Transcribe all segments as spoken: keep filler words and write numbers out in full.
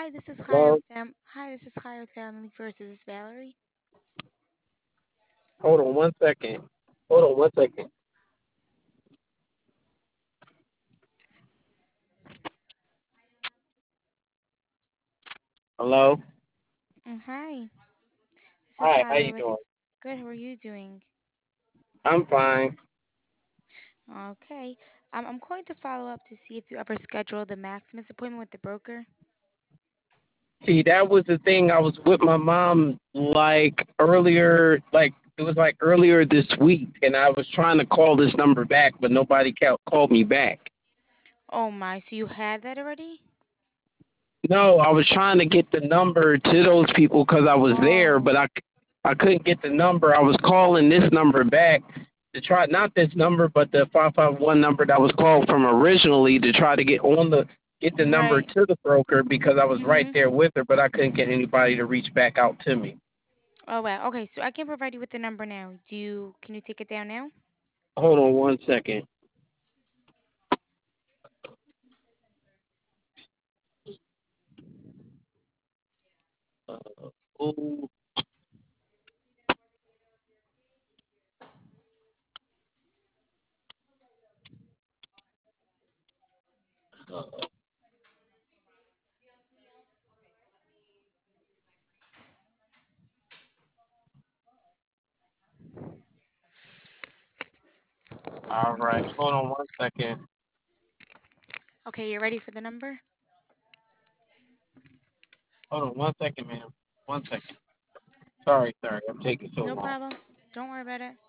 Hi, this is Higher Hello? Fam. Hi, this is Higher Family versus this Valerie. Hold on one second. Hold on one second. Hello? Mm, hi, this is Hi, how Higher you with. doing? Good. How are you doing? I'm fine. Okay. Um, I'm going to follow up to see if you ever scheduled the Maximus appointment with the broker. See, that was the thing. I was with my mom like earlier, like it was like earlier this week, and I was trying to call this number back, but nobody ca- called me back. Oh my, so you had that already? No, I was trying to get the number to those people because I was there, Oh, but I, I couldn't get the number. I was calling this number back to try, not this number, but the five five one number that was called from originally to try to get on the get the number right. to the broker because I was right Mhm. there with her, but I couldn't get anybody to reach back out to me. Oh wow. Okay, so I can provide you with the number now. Do you? Can you take it down now? Hold on one second. Uh, oh, uh, all right. Hold on one second. Okay, you ready for the number? Hold on one second, ma'am. One second. Sorry, sorry. I'm taking so No long. problem. Don't worry about it.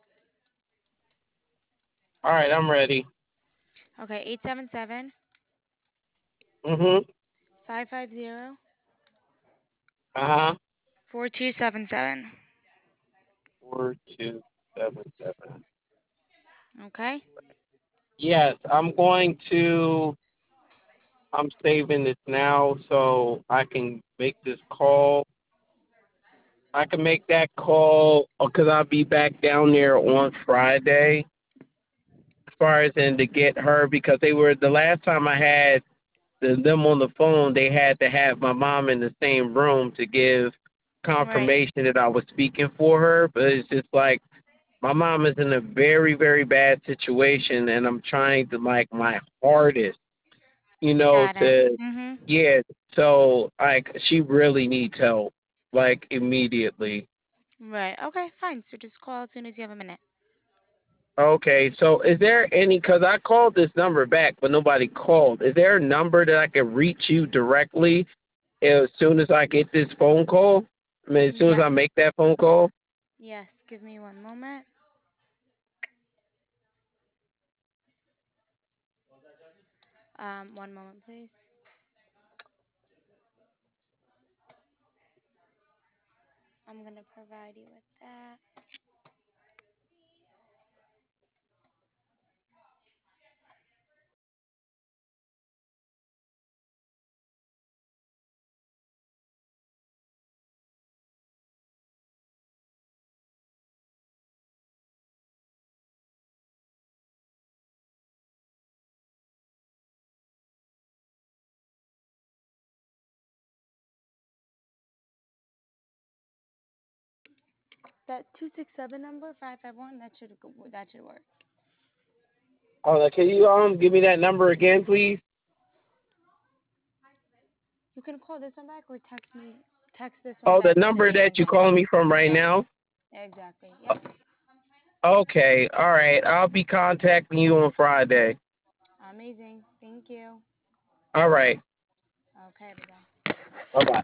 All right, I'm ready. Okay, eight seven seven Mhm. five five zero Uh huh. four two seven seven. Four two seven seven. Okay. Yes, I'm going to. I'm saving this now so I can make this call. I can make that call because I'll be back down there on Friday. As far as in to get her because they were the last time I had the, them on the phone, they had to have my mom in the same room to give Right. confirmation that I was speaking for her. But it's just like my mom is in a very, very bad situation, and I'm trying to like my hardest, you know, Got it. to Mhm. yeah. So like she really needs help, like immediately. Right. Okay, fine. So just call as soon as you have a minute. Okay, so is there any? Because I called this number back, but nobody called. Is there a number that I can reach you directly as soon as I get this phone call? I mean, as soon as Yes. I make that phone call. Yes. Give me one moment. Um, one moment, please. I'm gonna provide you with that. That two six seven number five five one. That should go, that should work. Oh, can you um give me that number again, please? You can call this one back or text me. Text this one Oh, the back to number the that same you phone. calling me from right Yes. now. Exactly. Yep. Okay, all right. I'll be contacting you on Friday. Amazing. Thank you. All right. Okay. Bye. Bye bye.